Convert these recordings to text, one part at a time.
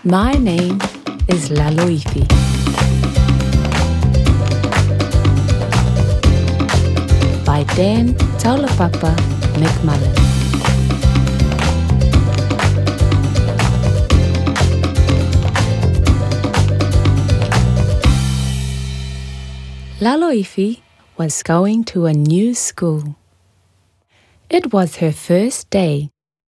My name is Laloifi. By Dan Taulapapa McMullen. Laloifi was going to a new school. It was her first day.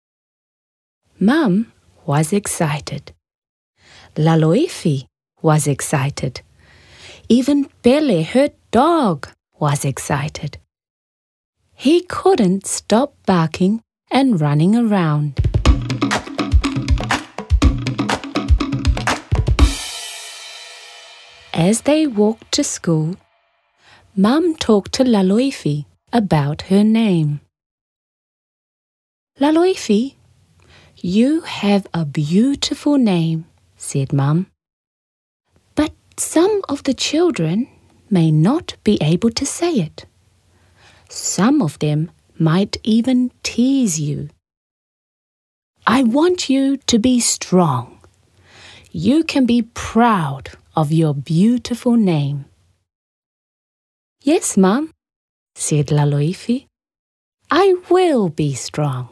Mum was excited. Laloifi was excited. Even Pele, her dog, was excited. He couldn't stop barking and running around. As they walked to school, Mum talked to Laloifi about her name. Laloifi, you have a beautiful name, said Mum. But some of the children may not be able to say it. Some of them might even tease you. I want you to be strong. You can be proud of your beautiful name. Yes, Mum, said Laloifi. I will be strong.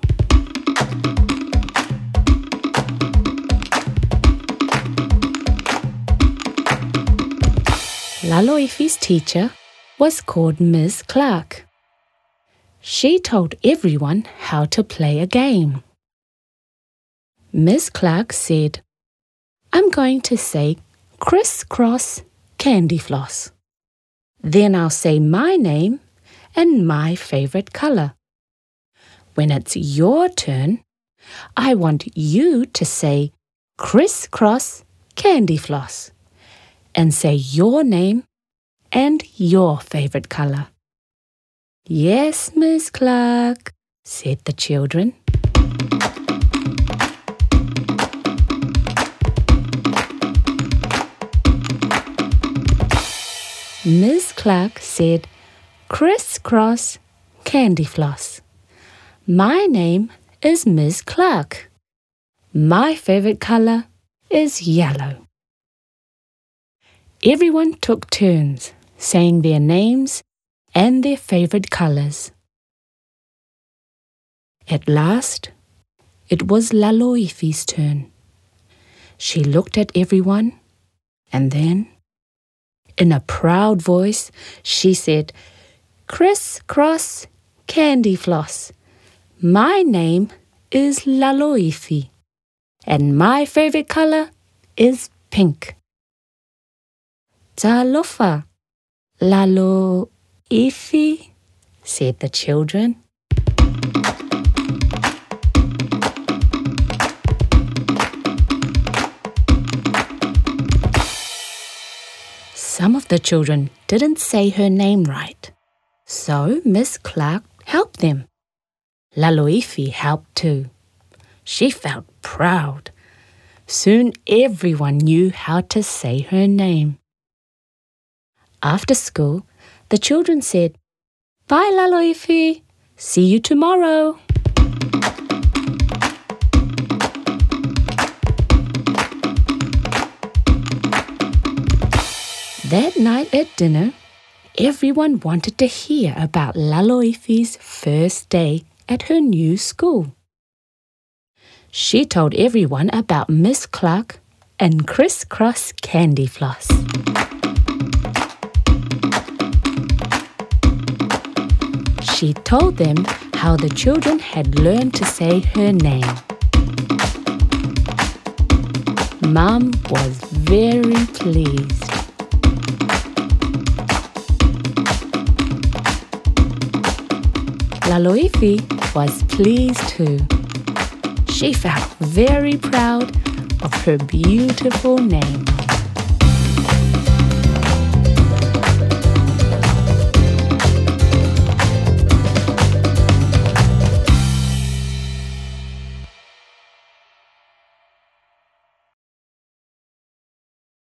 Laloifi's teacher was called Miss Clark. She told everyone how to play a game. Miss Clark said, I'm going to say crisscross candy floss. Then I'll say my name and my favorite color. When it's your turn, I want you to say crisscross candy floss and say your name and your favorite color. Yes, Miss Clark, said the children. Miss Clark said, crisscross candy floss. My name is Miss Clark. My favorite color is yellow. Everyone took turns saying their names and their favorite colors. At last, it was Laloifi's turn. She looked at everyone and then, in a proud voice, she said, crisscross candy floss. My name is Laloifi, and my favorite color is pink. Talofa, Laloifi, said the children. Some of the children didn't say her name right, so Miss Clark helped them. Laloifi helped too. She felt proud. Soon everyone knew how to say her name. After school, the children said, Bye, Laloifi. See you tomorrow. That night at dinner, everyone wanted to hear about Laloifi's first day at her new school. She told everyone about Miss Clark and crisscross candy floss. She told them how the children had learned to say her name. Mum was very pleased. Laloifi was pleased too. She felt very proud of her beautiful name.